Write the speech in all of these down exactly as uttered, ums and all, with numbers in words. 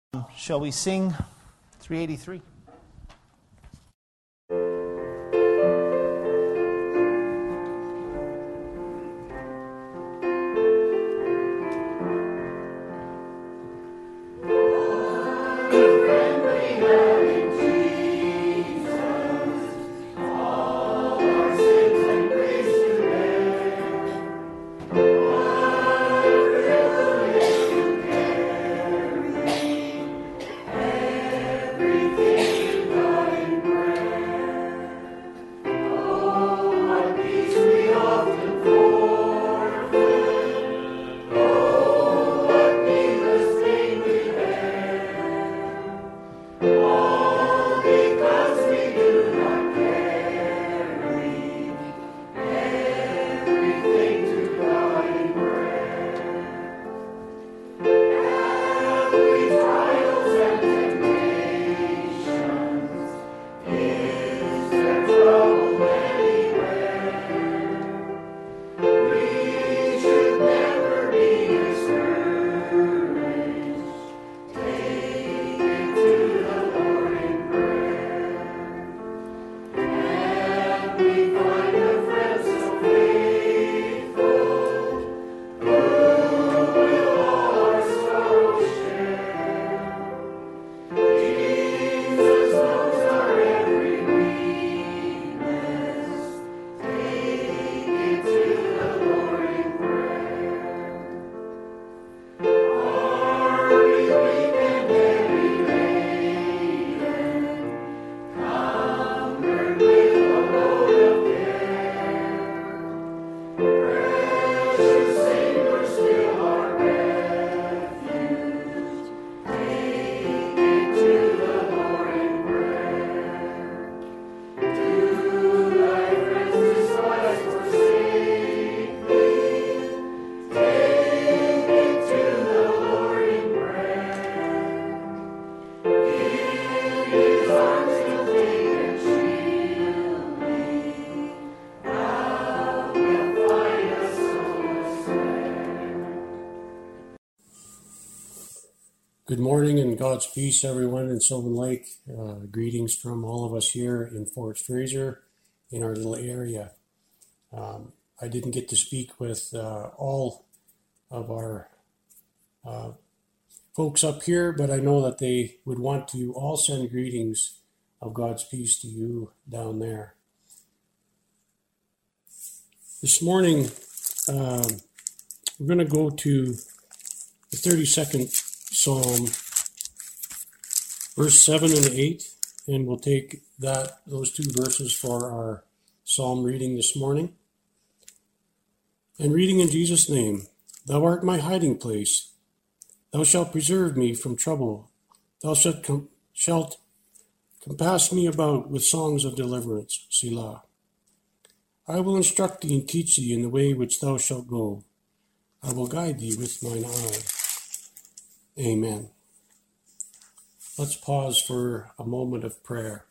Shall we sing three eighty-three? Good morning and God's peace, everyone in Sylvan Lake. Uh, greetings from all of us here in Fort Fraser in our little area. Um, I didn't get to speak with uh, all of our uh, folks up here, but I know that they would want to all send greetings of God's peace to you down there. This morning, um, we're going to go to the thirty-second Psalm, verse seven and eight, and we'll take that those two verses for our psalm reading this morning. And reading in Jesus' name, Thou art my hiding place. Thou shalt preserve me from trouble. Thou shalt, com- shalt compass me about with songs of deliverance. Selah. I will instruct thee and teach thee in the way which thou shalt go. I will guide thee with mine eye. Amen. Let's pause for a moment of prayer.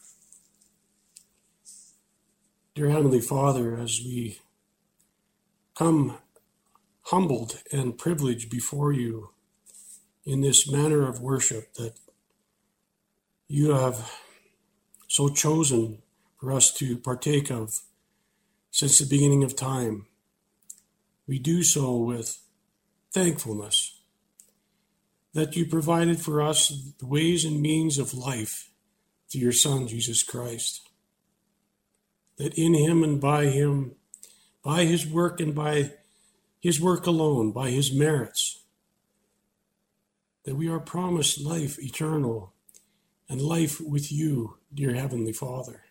Dear Heavenly Father, as we come humbled and privileged before you in this manner of worship that you have so chosen for us to partake of since the beginning of time, we do so with thankfulness that you provided for us the ways and means of life through your Son, Jesus Christ. That in him and by him, by his work and by his work alone, by his merits, that we are promised life eternal and life with you, dear Heavenly Father.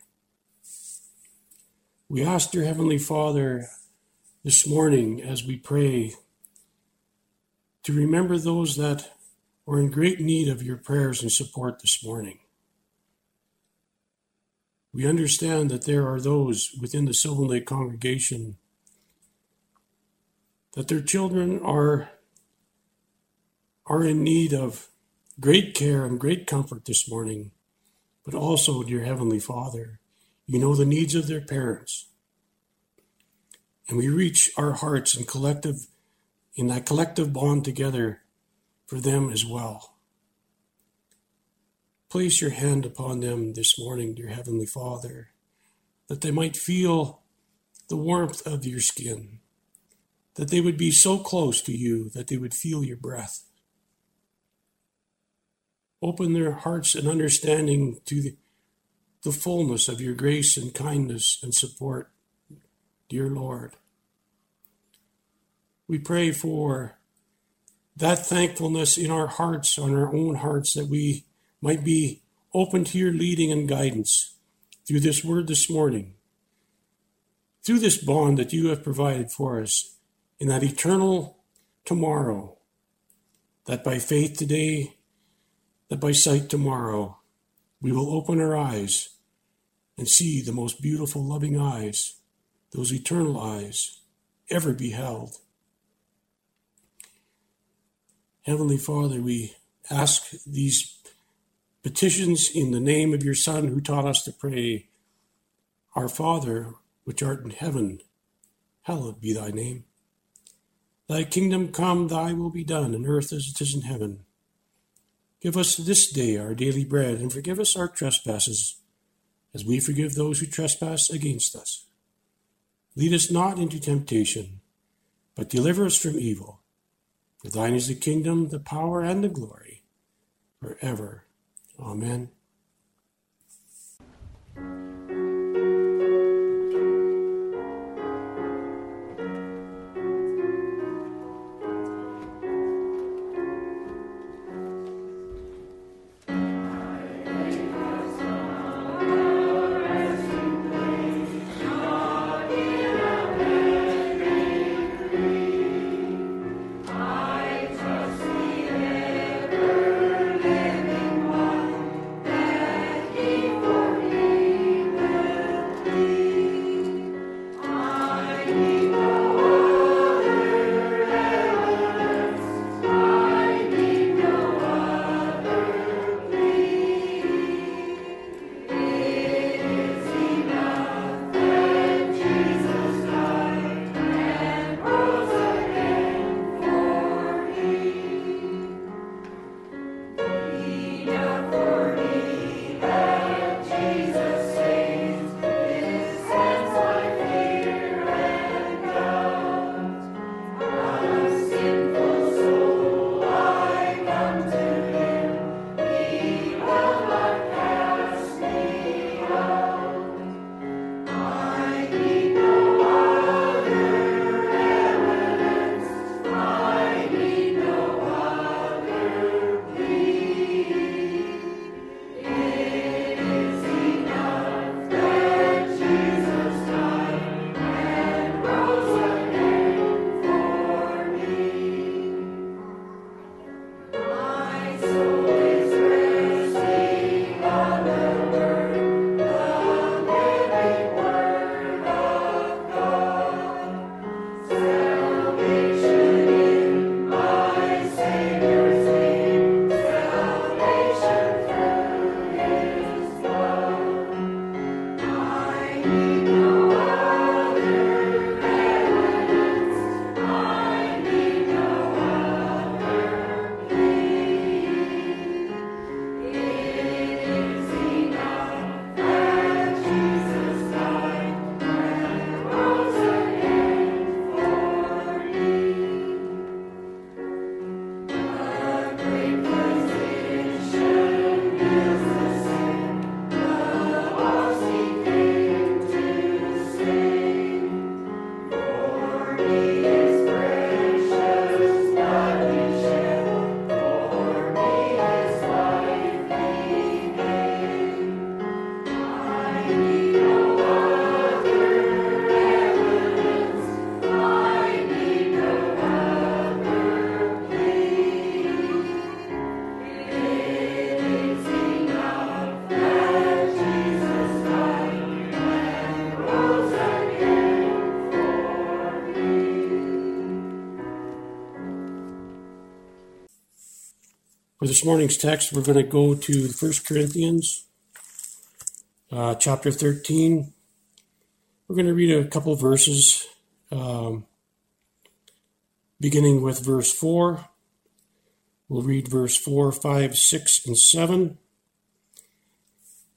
We ask, dear Heavenly Father, this morning as we pray, to remember those that are in great need of your prayers and support this morning. We understand that there are those within the Sylvan Lake congregation that their children are, are in need of great care and great comfort this morning, but also, dear Heavenly Father, you know the needs of their parents. And we reach our hearts in collective, in that collective bond together for them as well. place your hand upon them this morning, dear Heavenly Father, that they might feel the warmth of your skin, that they would be so close to you that they would feel your breath. Open their hearts and understanding to the, the fullness of your grace and kindness and support, dear Lord. We pray for that thankfulness in our hearts, on our own hearts, that we might be open to your leading and guidance through this word this morning, through this bond that you have provided for us in that eternal tomorrow, that by faith today, that by sight tomorrow, we will open our eyes and see the most beautiful, loving eyes, those eternal eyes, ever beheld. Heavenly Father, we ask these petitions in the name of your Son, who taught us to pray, Our Father, which art in heaven, hallowed be thy name. Thy kingdom come, thy will be done, on earth as it is in heaven. Give us this day our daily bread, and forgive us our trespasses, as we forgive those who trespass against us. Lead us not into temptation, but deliver us from evil. For thine is the kingdom, the power, and the glory, forever. Amen. For this morning's text, we're going to go to First Corinthians uh, chapter thirteen. We're going to read a couple of verses, um, beginning with verse four. We'll read verse four, five, six, and seven.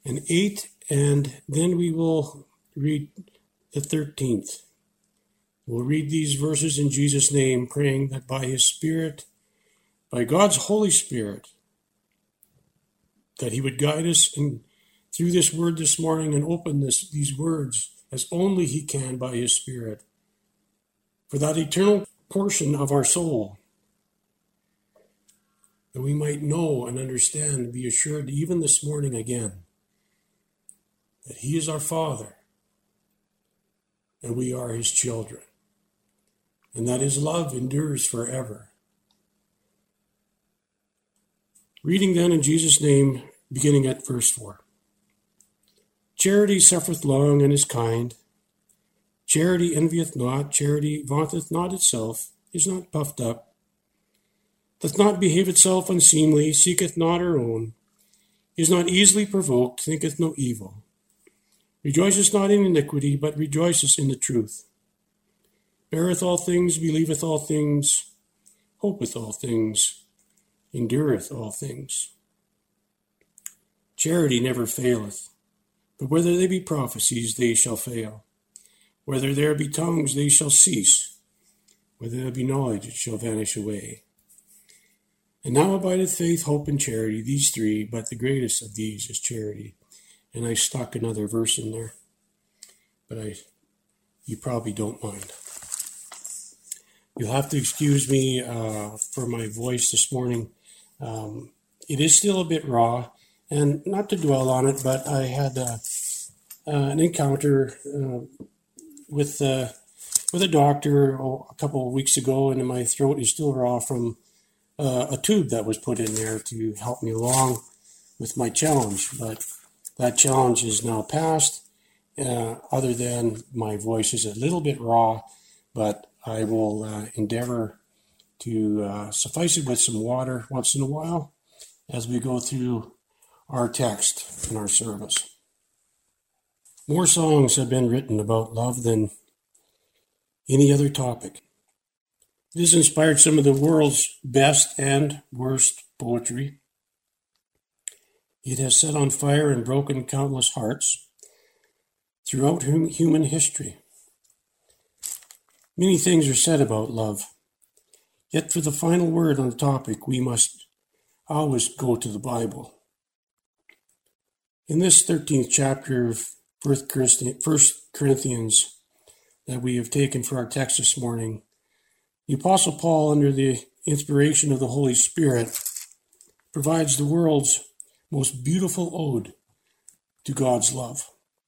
and eight, and then we will read the thirteenth. We'll read these verses in Jesus' name, praying that by his Spirit, by God's Holy Spirit, that he would guide us in, through this word this morning and open this, these words as only he can by his Spirit, for that eternal portion of our soul, that we might know and understand and be assured even this morning again that he is our Father and we are his children, and that his love endures forever. Reading then in Jesus' name, beginning at verse four. Charity suffereth long and is kind. Charity envieth not. Charity vaunteth not itself, is not puffed up, doth not behave itself unseemly, seeketh not her own, is not easily provoked, thinketh no evil, rejoiceth not in iniquity, but rejoiceth in the truth, beareth all things, believeth all things, hopeth all things, endureth all things. Charity never faileth, but whether they be prophecies, they shall fail. Whether there be tongues, they shall cease. Whether there be knowledge, it shall vanish away. And now abideth faith, hope, and charity, these three, but the greatest of these is charity. And I stuck another verse in there, but I, you probably don't mind. You'll have to excuse me uh, for my voice this morning. Um, it is still a bit raw, and not to dwell on it, but I had uh, uh, an encounter uh, with uh, with a doctor oh, a couple of weeks ago, and my throat is still raw from uh, a tube that was put in there to help me along with my challenge. But that challenge is now passed. Uh, other than my voice is a little bit raw, but I will uh, endeavor to uh, suffice it with some water once in a while as we go through our text in our service. More songs have been written about love than any other topic. It has inspired some of the world's best and worst poetry. It has set on fire and broken countless hearts throughout human history. Many things are said about love, yet for the final word on the topic, we must always go to the Bible. In this thirteenth chapter of First Corinthians that we have taken for our text this morning, the Apostle Paul, under the inspiration of the Holy Spirit, provides the world's most beautiful ode to God's love.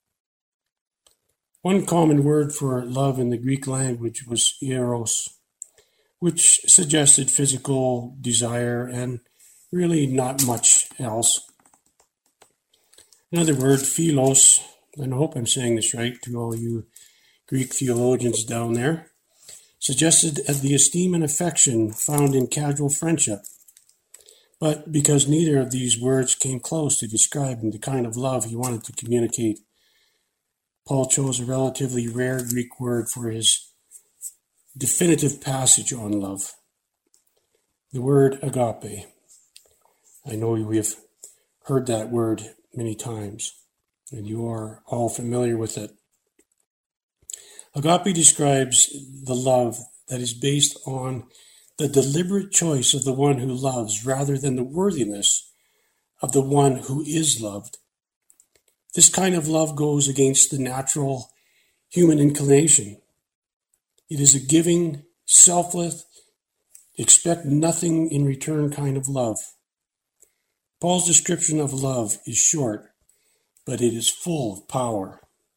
One common word for love in the Greek language was eros, which suggested physical desire and really not much else. Another word, philos, and I hope I'm saying this right to all you Greek theologians down there, suggested the esteem and affection found in casual friendship. But because neither of these words came close to describing the kind of love he wanted to communicate, Paul chose a relatively rare Greek word for his definitive passage on love, the word agape. I know we have heard that word many times, and you are all familiar with it. Agape describes the love that is based on the deliberate choice of the one who loves rather than the worthiness of the one who is loved. This kind of love goes against the natural human inclination. It is a giving, selfless, expect nothing in return kind of love. Paul's description of love is short, but it is full of power.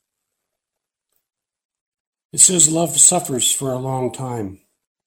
It says love suffers for a long time.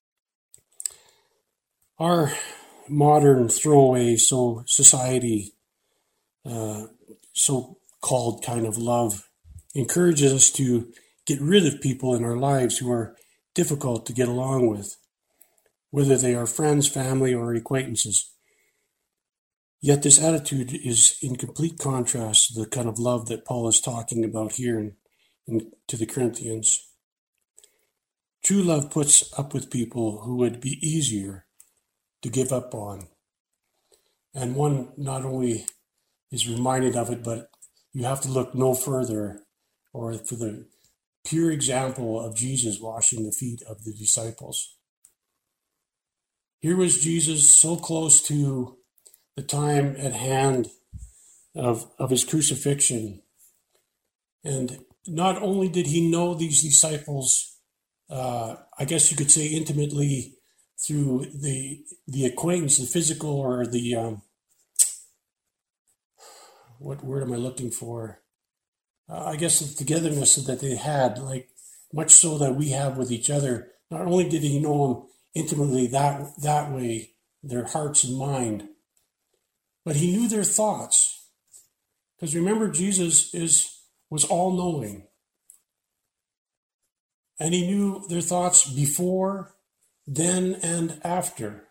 Our modern throwaway so society, uh, so-called kind of love, encourages us to get rid of people in our lives who are difficult to get along with, whether they are friends, family, or acquaintances. Yet this attitude is in complete contrast to the kind of love that Paul is talking about here in, in, to the Corinthians. True love puts up with people who would be easier to give up on. And one not only is reminded of it, but you have to look no further or for the pure example of Jesus washing the feet of the disciples. Here was Jesus so close to the time at hand of, of his crucifixion. And not only did he know these disciples, uh, I guess you could say intimately through the the acquaintance, the physical or the, um, what word am I looking for? Uh, I guess the togetherness that they had, like much so that we have with each other. Not only did he know them intimately that that way, their hearts and mind, but he knew their thoughts. Because remember, Jesus is was all-knowing. And he knew their thoughts before, then, and after.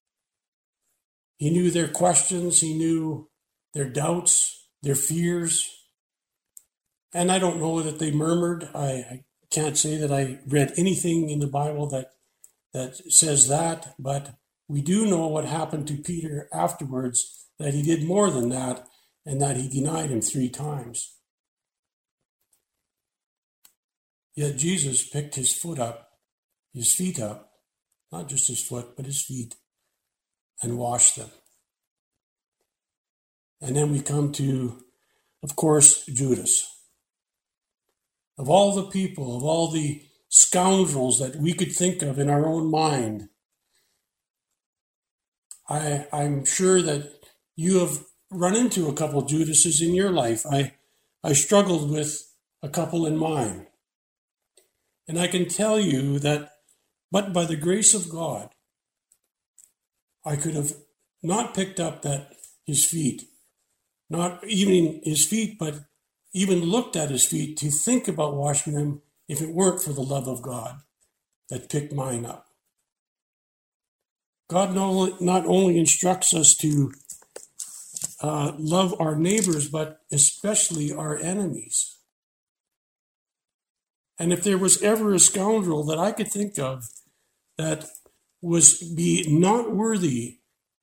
He knew their questions, he knew their doubts, their fears. And I don't know that they murmured. I, I can't say that I read anything in the Bible that that says that, but we do know what happened to Peter afterwards, that he did more than that, and that he denied him three times. Yet Jesus picked his foot up, his feet up, not just his foot, but his feet, and washed them. And then we come to, of course, Judas. Of all the people, of all the scoundrels that we could think of in our own mind, I, I'm sure that you have run into a couple Judases in your life. I, I struggled with a couple in mine. And I can tell you that, but by the grace of God, I could have not picked up that his feet, not even his feet, but even looked at his feet to think about washing them if it weren't for the love of God that picked mine up. God not only instructs us to uh, love our neighbors, but especially our enemies. And if there was ever a scoundrel that I could think of that was be not worthy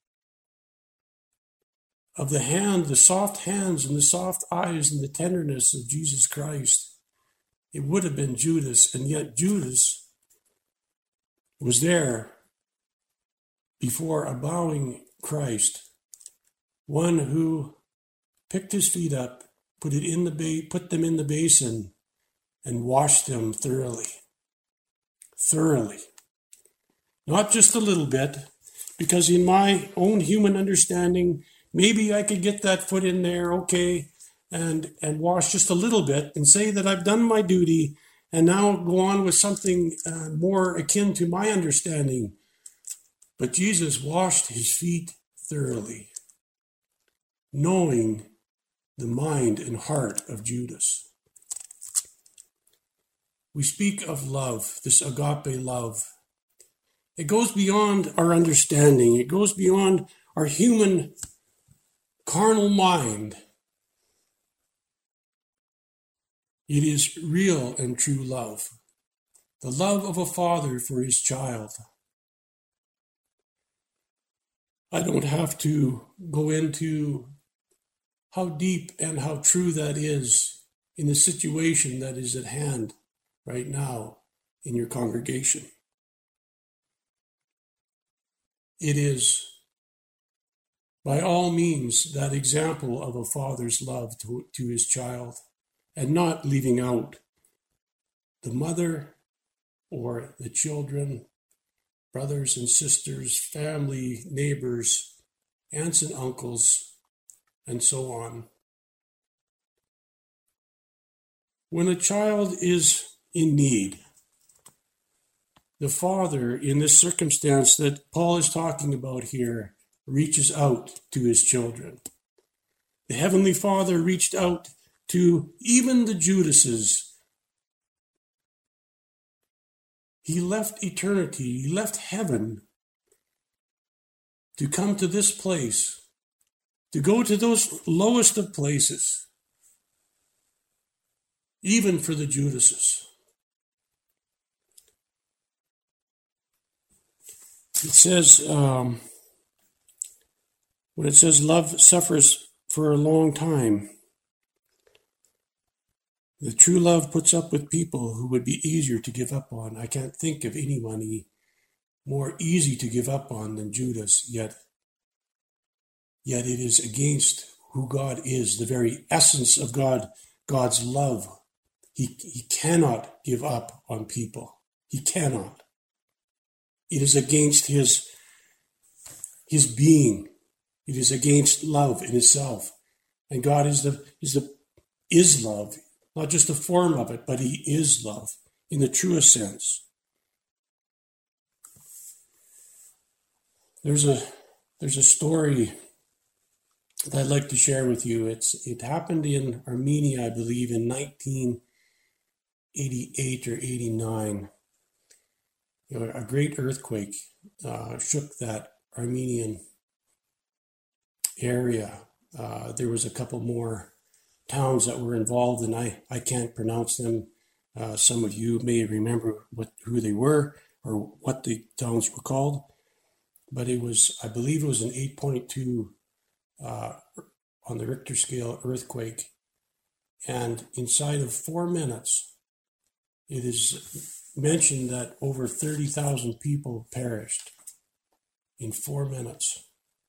of the hand, the soft hands and the soft eyes and the tenderness of Jesus Christ, it would have been Judas. And yet Judas was there before a bowing Christ, one who picked his feet up, put it in the ba- put them in the basin, and washed them thoroughly. Thoroughly. Not just a little bit, because in my own human understanding, maybe I could get that foot in there, okay, and, and wash just a little bit and say that I've done my duty and now go on with something uh, more akin to my understanding. But Jesus washed his feet thoroughly, knowing the mind and heart of Judas. We speak of love, this agape love. It goes beyond our understanding. It goes beyond our human carnal mind. It is real and true love. The love of a father for his child. I don't have to go into how deep and how true that is in the situation that is at hand right now in your congregation. It is, by all means, that example of a father's love to, to his child, and not leaving out the mother or the children, brothers and sisters, family, neighbors, aunts and uncles, and so on. When a child is in need, the father, in this circumstance that Paul is talking about here, reaches out to his children. The Heavenly Father reached out to even the Judases. He left eternity, he left heaven to come to this place, to go to those lowest of places, even for the Judases. It says, um, when it says love suffers for a long time, The true love puts up with people who would be easier to give up on. I can't think of anyone more easy to give up on than Judas, yet, yet it is against who God is, the very essence of God, God's love. He, he cannot give up on people. He cannot. It is against his, his being. It is against love in itself. And God is the is the is love, not just the form of it, but he is love in the truest sense. There's a there's a story that I'd like to share with you. It's it happened in Armenia, I believe, in nineteen eighty-eight or eighty-nine. You know, a great earthquake uh, shook that Armenian area. Uh, there was a couple more towns that were involved, and I, I can't pronounce them. Uh, some of you may remember what who they were or what the towns were called. But it was, I believe it was an eight point two uh, on the Richter scale earthquake. And inside of four minutes, it is mentioned that over thirty thousand people perished in four minutes.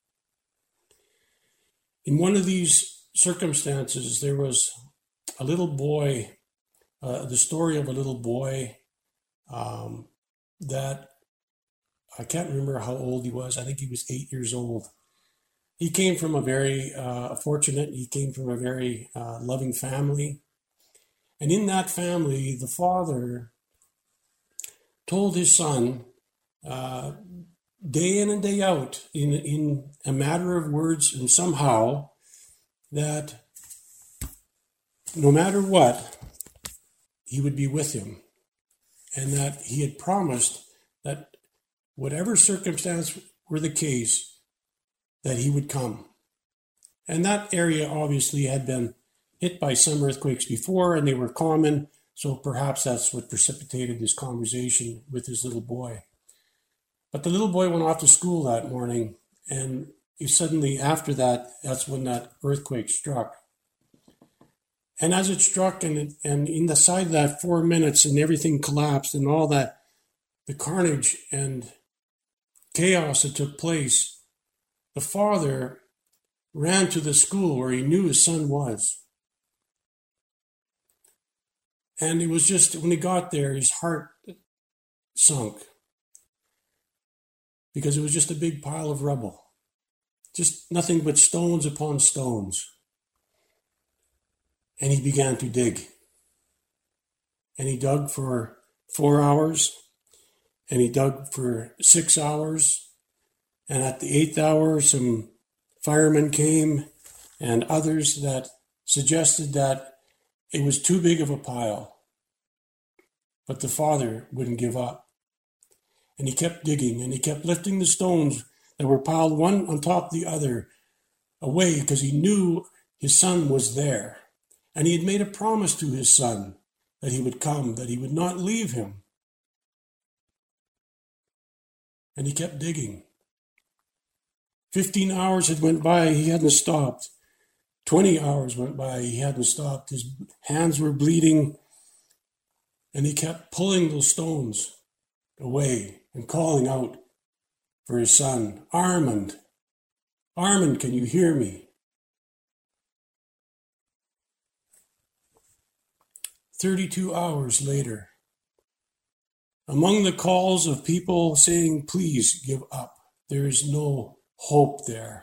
In one of these circumstances, there was a little boy, uh, the story of a little boy um, that I can't remember how old he was. I think he was eight years old. He came from a very uh, fortunate, he came from a very uh, loving family. And in that family, the father told his son, uh, day in and day out, in, in a matter of words and somehow, that no matter what, he would be with him. And that he had promised that whatever circumstance were the case, that he would come. And that area obviously had been hit by some earthquakes before, and they were common, so perhaps that's what precipitated this conversation with his little boy. But the little boy went off to school that morning, and he suddenly, after that, that's when that earthquake struck. And as it struck, and, it, and in the side of that four minutes, and everything collapsed, and all that, the carnage and chaos that took place, the father ran to the school where he knew his son was. And it was just, when he got there, his heart sunk, because it was just a big pile of rubble. Just nothing but stones upon stones. And he began to dig. And he dug for four hours, and he dug for six hours. And at the eighth hour, some firemen came and others that suggested that it was too big of a pile. But the father wouldn't give up. And he kept digging, and he kept lifting the stones that were piled one on top of the other away, because he knew his son was there. And he had made a promise to his son that he would come, that he would not leave him. And he kept digging. Fifteen hours had went by, he hadn't stopped. Twenty hours went by, he hadn't stopped. His hands were bleeding, and he kept pulling those stones away and calling out for his son, Armand, Armand, can you hear me? Thirty-two hours later, among the calls of people saying, please give up, there is no hope there,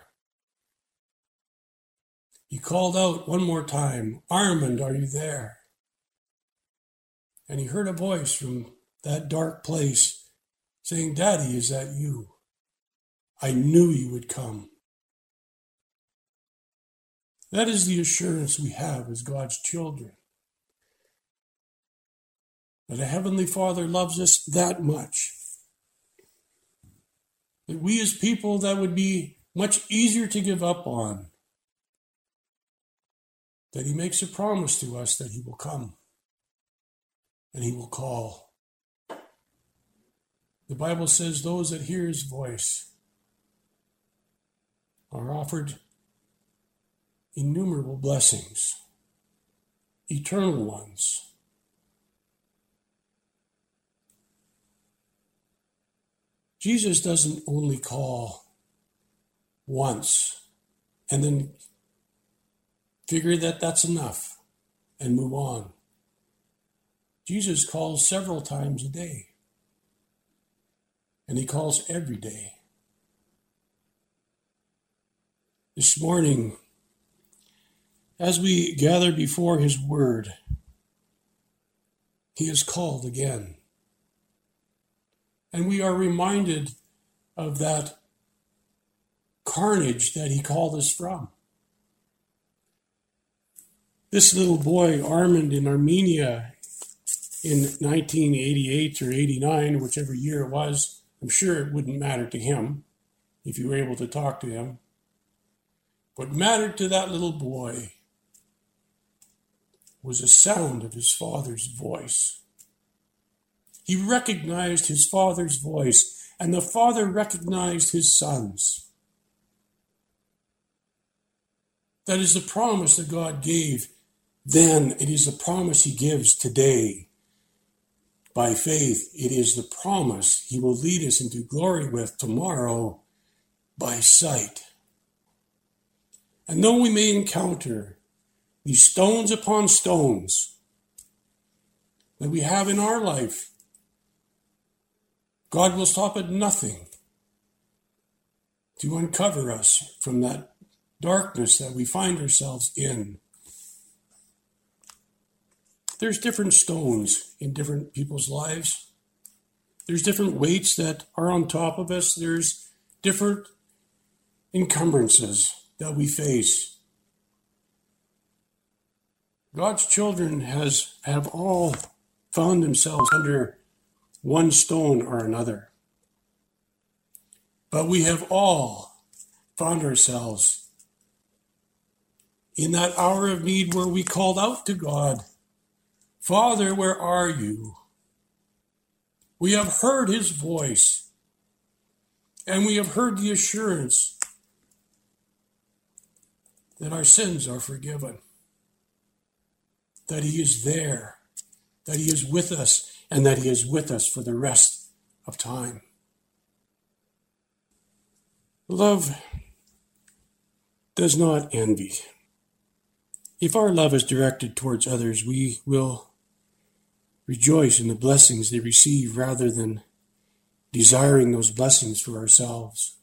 he called out one more time, Armand, are you there? And he heard a voice from that dark place saying, Daddy, is that you? I knew you would come. That is the assurance we have as God's children. That a Heavenly Father loves us that much. That we as people, that would be much easier to give up on. That he makes a promise to us that he will come. And he will call. The Bible says those that hear his voice are offered innumerable blessings. eternal ones. Jesus doesn't only call once and then figure that that's enough and move on. Jesus calls several times a day, and he calls every day. This morning, as we gather before his word, he is called again. And we are reminded of that carnage that he called us from. This little boy, Armand, in Armenia in nineteen eighty-eight or eighty-nine, whichever year it was, I'm sure it wouldn't matter to him if you were able to talk to him. What mattered to that little boy was the sound of his father's voice. He recognized his father's voice, and the father recognized his son's. That is the promise that God gave then. It is the promise he gives today. By faith, it is the promise he will lead us into glory with tomorrow by sight. And though we may encounter these stones upon stones that we have in our life, God will stop at nothing to uncover us from that darkness that we find ourselves in. There's different stones in different people's lives. There's different weights that are on top of us. There's different encumbrances that we face. God's children has have all found themselves under one stone or another. But we have all found ourselves in that hour of need where we called out to God, Father, where are you? We have heard his voice, and we have heard the assurance that our sins are forgiven, that he is there, that he is with us, and that he is with us for the rest of time. Love does not envy. If our love is directed towards others, we will rejoice in the blessings they receive rather than desiring those blessings for ourselves.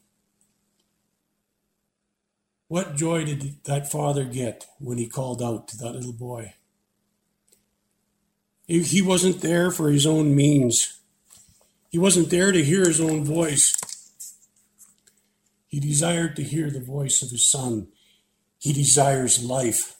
What joy did that father get when he called out to that little boy? He wasn't there for his own means. He wasn't there to hear his own voice. He desired to hear the voice of his son. He desires life.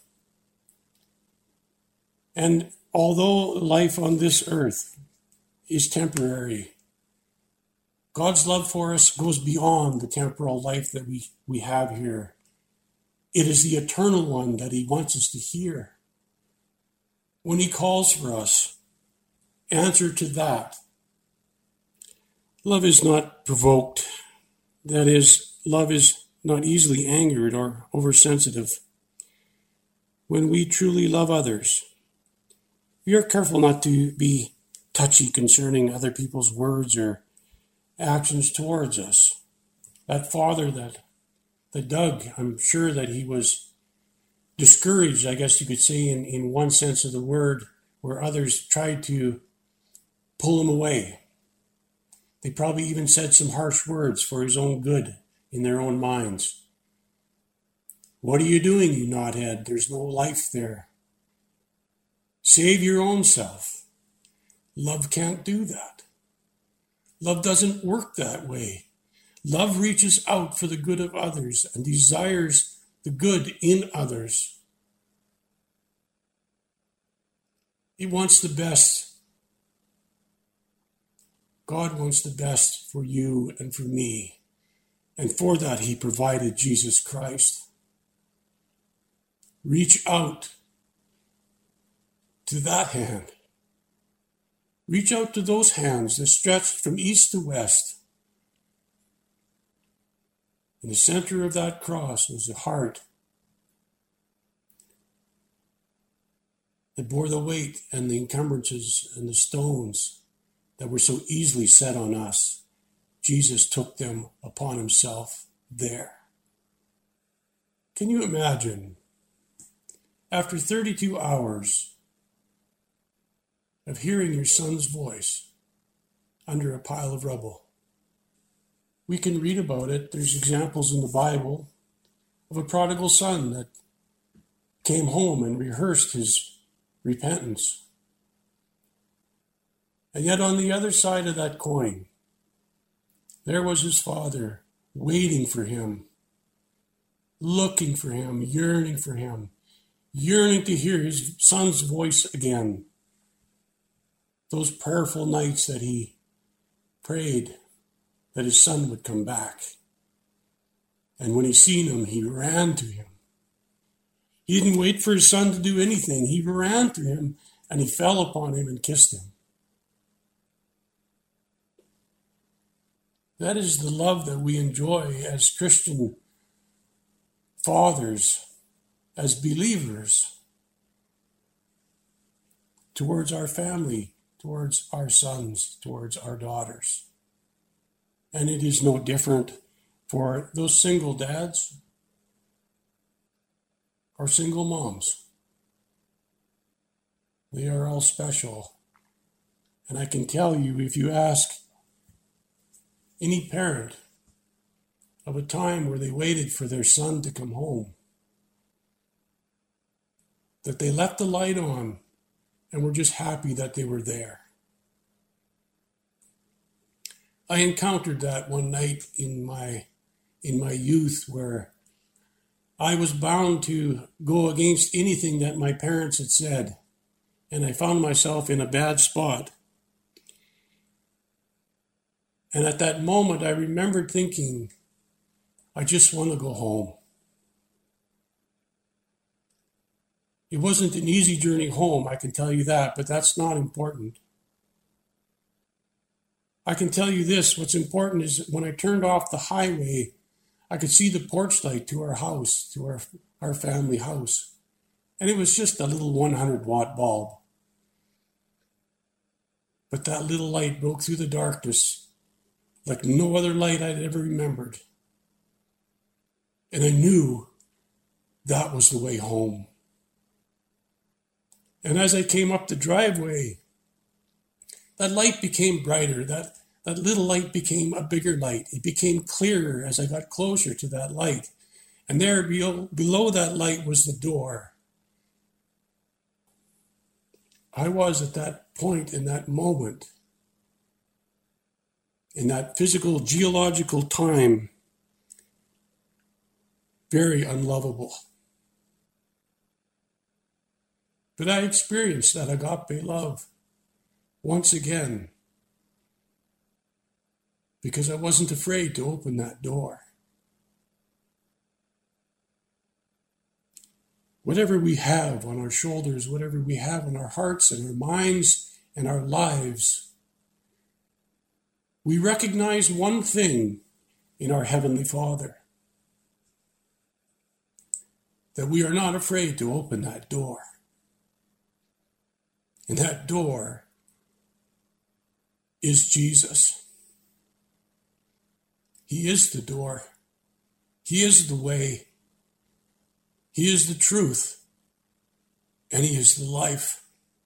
And although life on this earth is temporary, God's love for us goes beyond the temporal life that we, we have here. It is the eternal one that he wants us to hear. When he calls for us, answer to that. Love is not provoked. That is, love is not easily angered or oversensitive. When we truly love others, we are careful not to be touchy concerning other people's words or actions towards us. That father that, that Doug, I'm sure that he was discouraged, I guess you could say, in, in one sense of the word, where others tried to pull him away. They probably even said some harsh words for his own good in their own minds. What are you doing, you knothead? There's no life there. Save your own self. Love can't do that. Love doesn't work that way. Love reaches out for the good of others and desires the good in others. He wants the best. God wants the best for you and for me. And for that, he provided Jesus Christ. Reach out to that hand. Reach out to those hands that stretched from east to west. In the center of that cross was the heart that bore the weight and the encumbrances and the stones that were so easily set on us. Jesus took them upon himself there. Can you imagine, after thirty-two hours of hearing your son's voice under a pile of rubble? We can read about it. There's examples in the Bible of a prodigal son that came home and rehearsed his repentance. And yet on the other side of that coin, there was his father waiting for him, looking for him, yearning for him, yearning to hear his son's voice again. Those prayerful nights that he prayed that his son would come back. And when he seen him, he ran to him. He didn't wait for his son to do anything. He ran to him and he fell upon him and kissed him. That is the love that we enjoy as Christian fathers, as believers, towards our family, towards our sons, towards our daughters. And it is no different for those single dads or single moms. They are all special. And I can tell you, if you ask any parent of a time where they waited for their son to come home, that they left the light on and were just happy that they were there. I encountered that one night in my in my youth where I was bound to go against anything that my parents had said, and I found myself in a bad spot. And at that moment, I remembered thinking, I just want to go home. It wasn't an easy journey home, I can tell you that, but that's not important. I can tell you this, what's important is that when I turned off the highway, I could see the porch light to our house, to our, our family house. And it was just a little one hundred watt bulb. But that little light broke through the darkness like no other light I'd ever remembered. And I knew that was the way home. And as I came up the driveway, that light became brighter. That, that little light became a bigger light. It became clearer as I got closer to that light. And there below, below that light was the door. I was at that point in that moment, in that physical, geological time, very unlovable. But I experienced that agape love once again, because I wasn't afraid to open that door. Whatever we have on our shoulders, whatever we have on our hearts and our minds and our lives, we recognize one thing in our Heavenly Father, that we are not afraid to open that door. And that door is Jesus. He is the door. He is the way. He is the truth. And He is the life.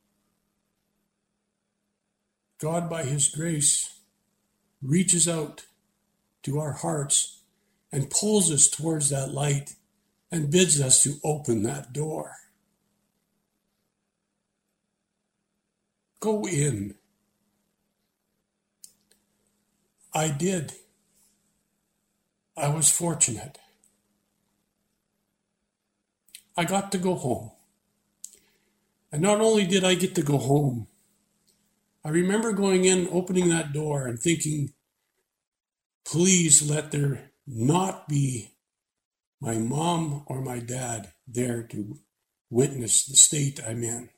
God, by His grace, reaches out to our hearts and pulls us towards that light and bids us to open that door. Go in. I did. I was fortunate. I got to go home. And not only did I get to go home, I remember going in, opening that door and thinking, please let there not be my mom or my dad there to witness the state I'm in.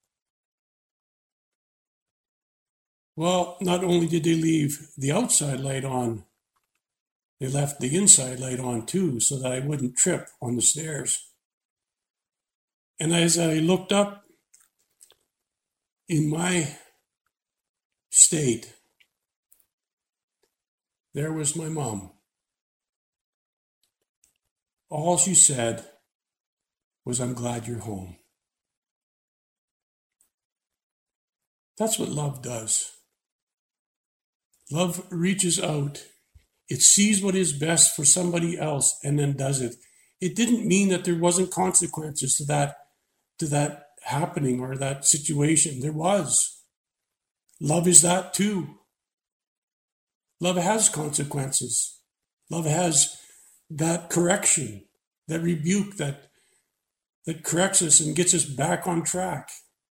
Well, not only did they leave the outside light on, they left the inside light on too, so that I wouldn't trip on the stairs. And as I looked up In my state, there was my mom. All she said was, "I'm glad you're home." That's what love does. Love reaches out. It sees what is best for somebody else and then does it. It didn't mean that there wasn't consequences to that, to that happening or that situation. There was. Love is that too. Love has consequences. Love has that correction, that rebuke that, that corrects us and gets us back on track.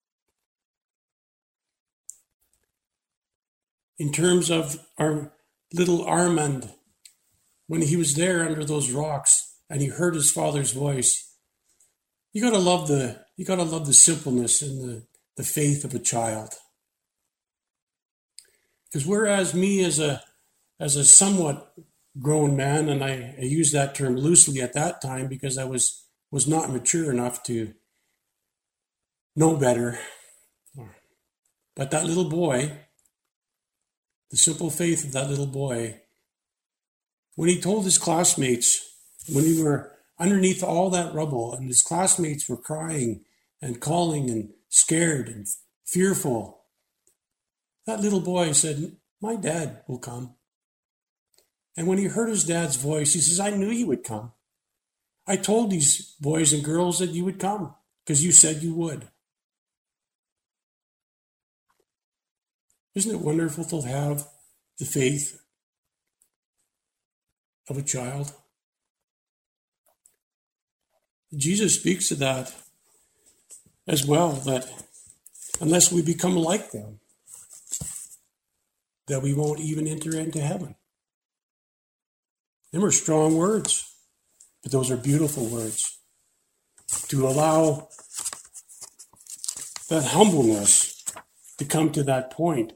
In terms of our little Armand, when he was there under those rocks and he heard his father's voice, you gotta love the you gotta love the simpleness and the, the faith of a child. Because whereas me as a as a somewhat grown man, and I, I use that term loosely at that time because I was was not mature enough to know better. But that little boy, the simple faith of that little boy, when he told his classmates, when we were underneath all that rubble and his classmates were crying and calling and scared and fearful, that little boy said, "My dad will come." And when he heard his dad's voice, he says, "I knew you would come. I told these boys and girls that you would come because you said you would." Isn't it wonderful to have the faith of a child? Jesus speaks to that as well, that unless we become like them, that we won't even enter into heaven. Them are strong words, but those are beautiful words. To allow that humbleness to come to that point.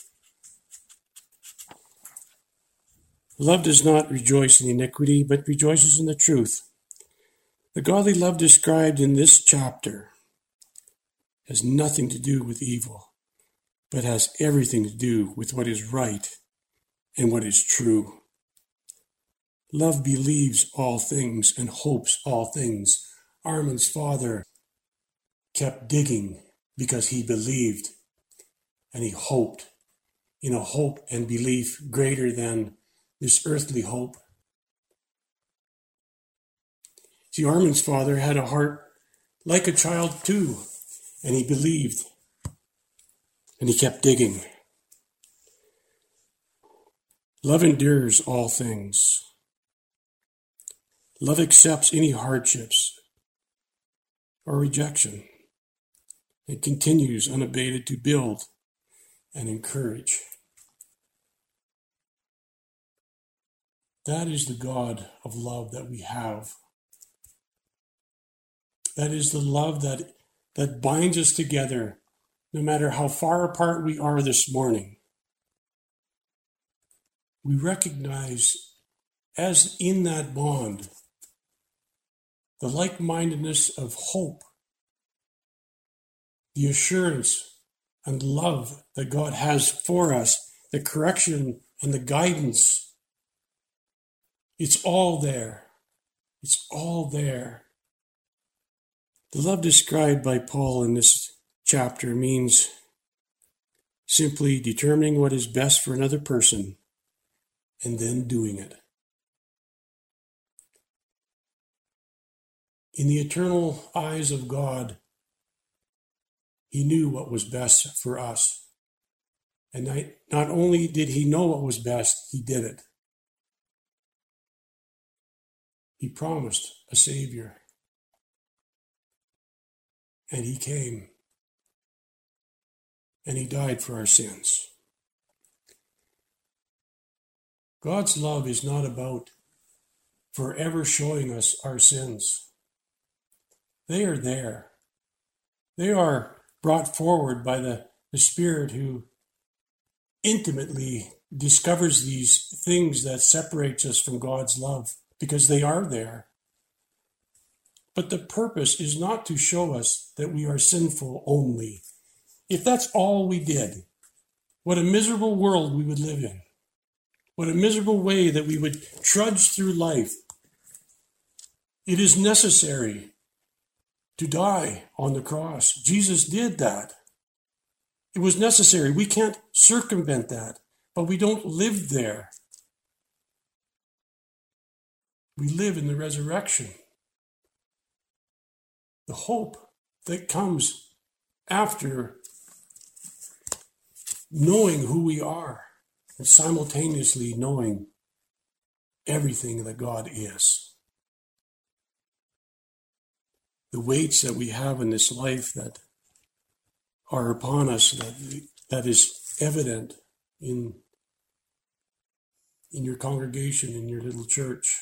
Love does not rejoice in iniquity, but rejoices in the truth. The godly love described in this chapter has nothing to do with evil, but has everything to do with what is right and what is true. Love believes all things and hopes all things. Armand's father kept digging because he believed and he hoped in a hope and belief greater than this earthly hope. See, Armand's father had a heart like a child too, and he believed, and he kept digging. Love endures all things. Love accepts any hardships or rejection. It continues unabated to build and encourage. That is the God of love that we have. That is the love that, that binds us together, no matter how far apart we are this morning. We recognize, as in that bond, the like-mindedness of hope, the assurance and love that God has for us, the correction and the guidance. It's all there. It's all there. The love described by Paul in this chapter means simply determining what is best for another person and then doing it. In the eternal eyes of God, he knew what was best for us. And not only did he know what was best, he did it. He promised a Savior. And he came. And he died for our sins. God's love is not about forever showing us our sins. They are there. They are brought forward by the, the Spirit who intimately discovers these things that separates us from God's love, because they are there. But the purpose is not to show us that we are sinful only. if that's all we did, what a miserable world we would live in. What a miserable way that we would trudge through life. It is necessary to die on the cross. Jesus did that. It was necessary. We can't circumvent that, but we don't live there. We live in the resurrection. The hope that comes after knowing who we are and simultaneously knowing everything that God is. The weights that we have in this life that are upon us, that, that is evident in, in your congregation, in your little church.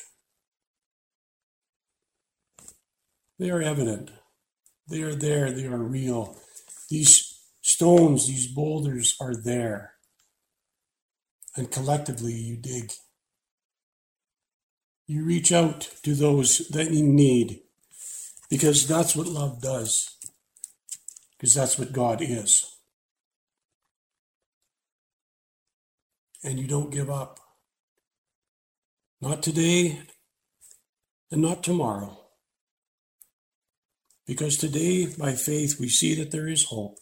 They are evident. They are there. They are real. These stones, these boulders are there. And collectively you dig. You reach out to those that in need. Because that's what love does. Because that's what God is. And you don't give up. Not today and not tomorrow. Because today, by faith, we see that there is hope.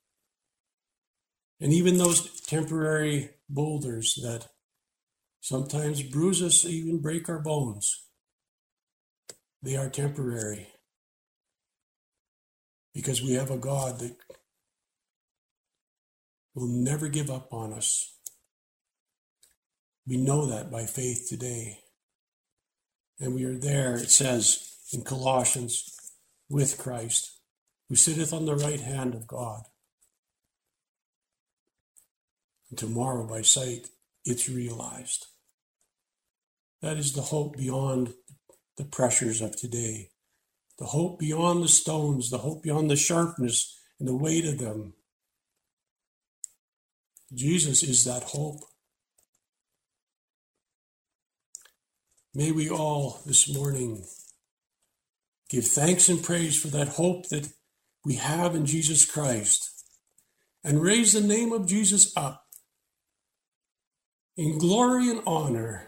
And even those temporary boulders that sometimes bruise us, even break our bones, they are temporary. Because we have a God that will never give up on us. We know that by faith today. And we are there, it says in Colossians, with Christ, who sitteth on the right hand of God. And tomorrow, by sight, it's realized. That is the hope beyond the pressures of today. The hope beyond the stones, the hope beyond the sharpness and the weight of them. Jesus is that hope. May we all this morning give thanks and praise for that hope that we have in Jesus Christ and raise the name of Jesus up in glory and honor,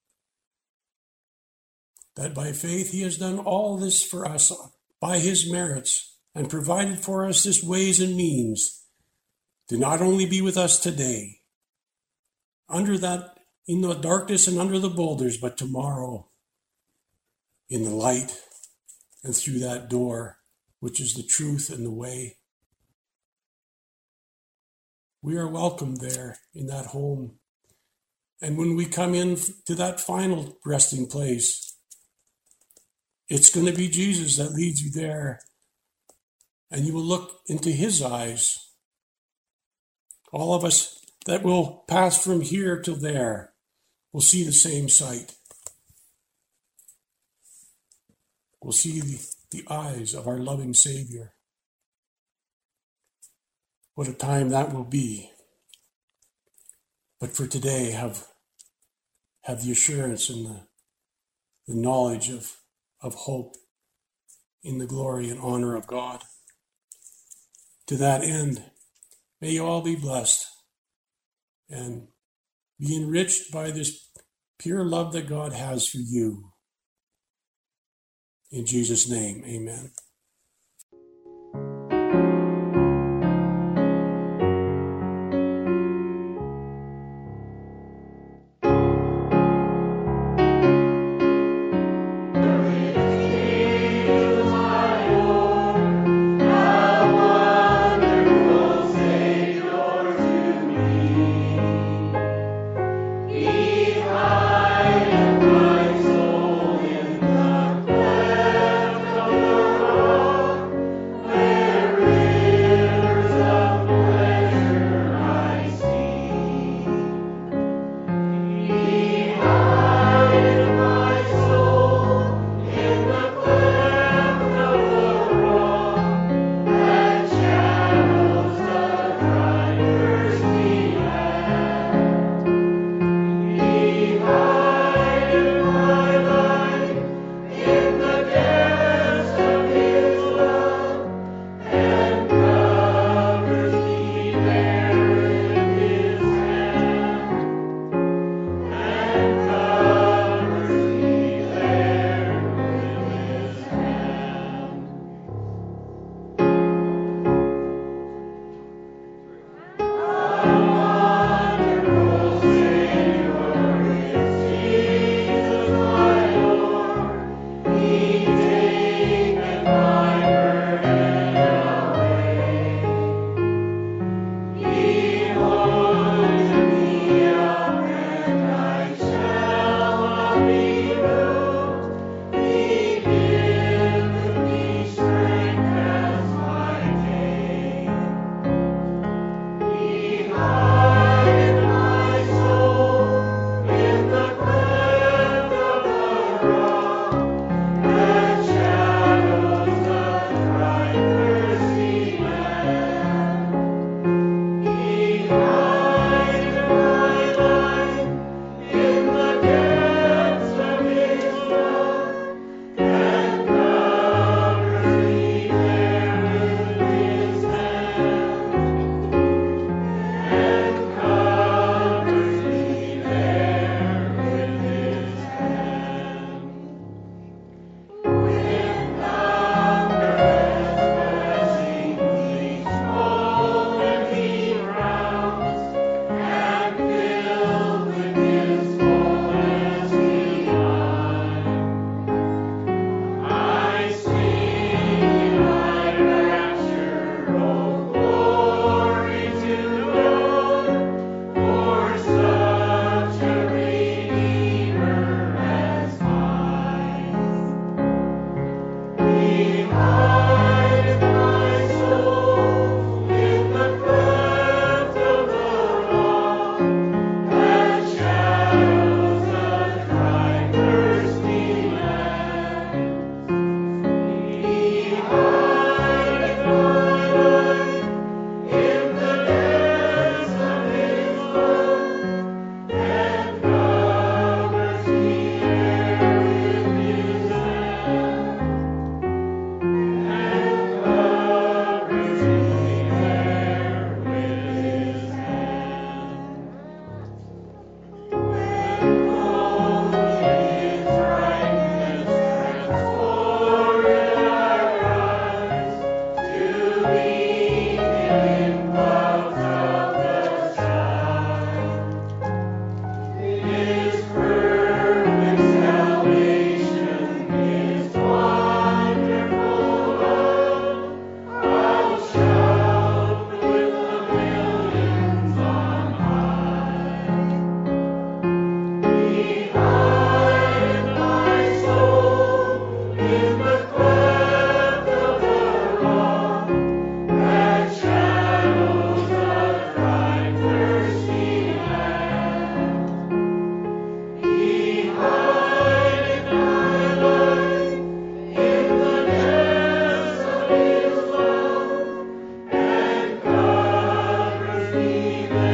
that by faith he has done all this for us by his merits and provided for us this ways and means to not only be with us today, under that, in the darkness and under the boulders, but tomorrow in the light and through that door, which is the truth and the way. We are welcome there in that home. And when we come in to that final resting place, it's going to be Jesus that leads you there. And you will look into his eyes. All of us that will pass from here to there will see the same sight. We'll see the, the eyes of our loving Savior. What a time that will be. But for today, have, have the assurance and the, the knowledge of, of hope in the glory and honor of God. To that end, may you all be blessed and be enriched by this pure love that God has for you. In Jesus' name, amen. I am my soul in the cleft of the rock. Happy birthday.